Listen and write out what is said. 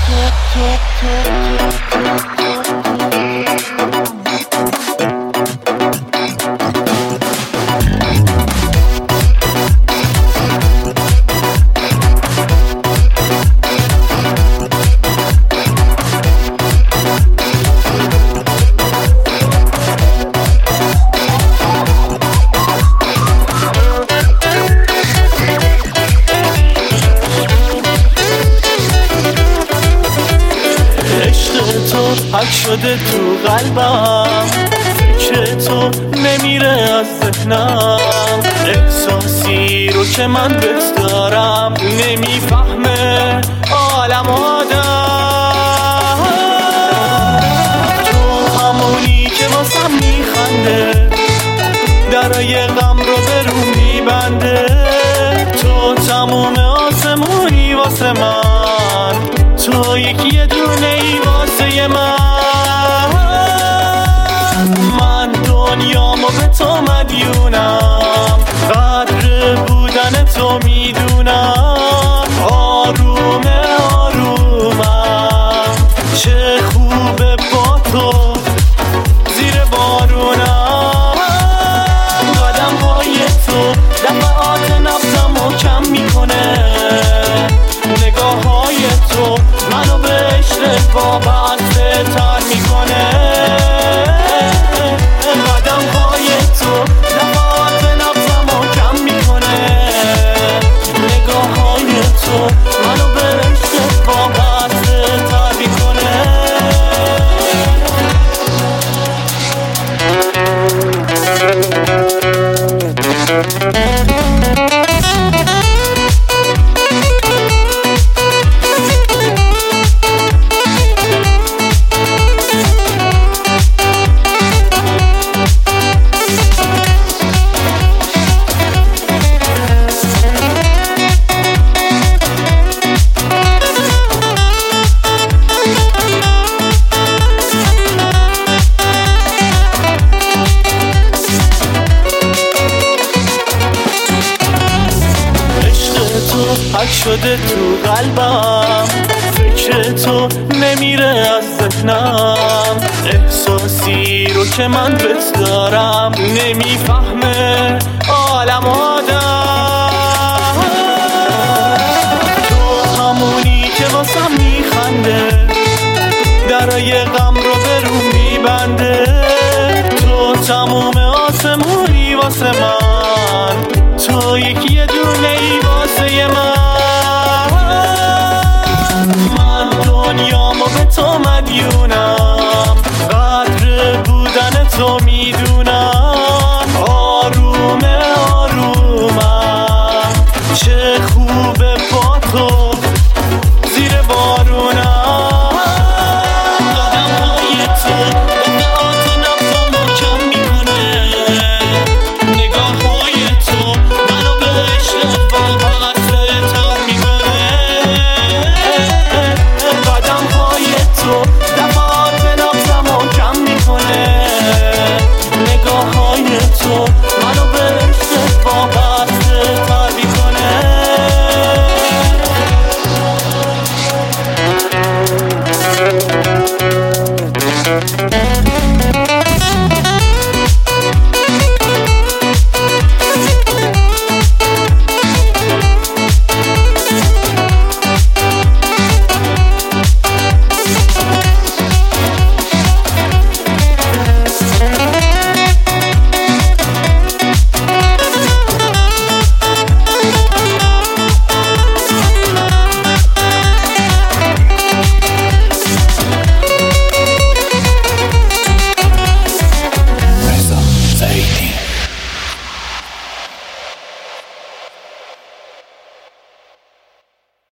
حک شده تو قلبم، فکر تو نمیره از ذهنم، احساسی رو که من بهت دارم نمیفهمه عالم آدم. تو همونی که واسم میخنده، درای غم رو به رو میبنده، تو تموم آسمونی واسه من، تو یکی دونه ای واسه من دنیامو به تو مدیونم، قدر بودن تو میدونم، آرومه آرومم، چه خوبه با تو زیر بارونم. قدم های تو دفعات نفسمو کم میکنه، نگاه های تو منو به عشق وابسته تر میکنه. قدم های تو دفعات نفسمو کم میکنه، نگاه های تو منو به عشق وابسته تر میکنه. حک شده تو قلبم، فکر تو نمیره از ذهنم، احساسی رو که من بهت دارم نمیفهمه عالم آدم. تو همونی که واسم میخنده، درای غم رو به رو میبنده، تو تموم آسمونی واسه من، تو یکی دونه ای واسه من دنیامو به تو مدیونم،